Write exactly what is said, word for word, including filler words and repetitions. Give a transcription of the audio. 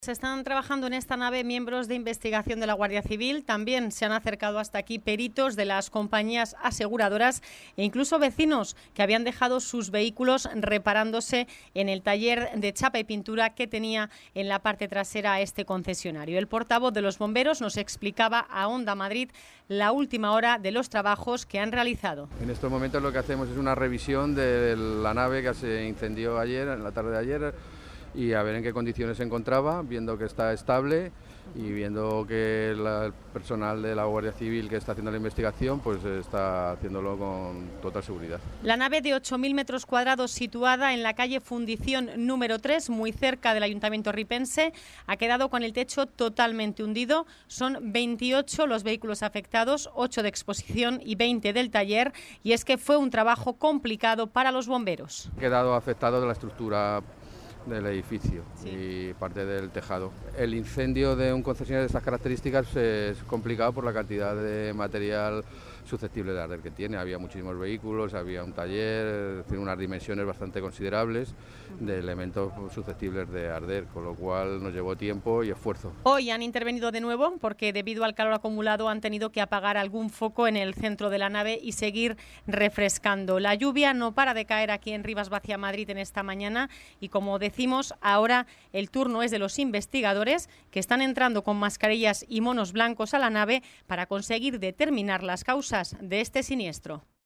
Se están trabajando en esta nave miembros de investigación de la Guardia Civil, también se han acercado hasta aquí peritos de las compañías aseguradoras e incluso vecinos que habían dejado sus vehículos reparándose en el taller de chapa y pintura que tenía en la parte trasera este concesionario. El portavoz de los bomberos nos explicaba a Onda Madrid la última hora de los trabajos que han realizado. En estos momentos lo que hacemos es una revisión de la nave que se incendió ayer, en la tarde de ayer, y a ver en qué condiciones se encontraba, viendo que está estable y viendo que la, el personal de la Guardia Civil que está haciendo la investigación pues está haciéndolo con total seguridad. La nave de ocho mil metros cuadrados situada en la calle Fundición número tres, muy cerca del Ayuntamiento ripense, ha quedado con el techo totalmente hundido. Son veintiocho los vehículos afectados, ocho de exposición y veinte del taller, y es que fue un trabajo complicado para los bomberos. Ha quedado afectado de la estructura del edificio, sí, y parte del tejado. El incendio de un concesionario de estas características es complicado por la cantidad de material susceptible de arder que tiene. Había muchísimos vehículos, había un taller, tiene unas dimensiones bastante considerables de elementos susceptibles de arder, con lo cual nos llevó tiempo y esfuerzo. Hoy han intervenido de nuevo porque debido al calor acumulado han tenido que apagar algún foco en el centro de la nave y seguir refrescando. La lluvia no para de caer aquí en Rivas Vacia, Madrid, en esta mañana, y como decimos, ahora el turno es de los investigadores que están entrando con mascarillas y monos blancos a la nave para conseguir determinar las causas de este siniestro.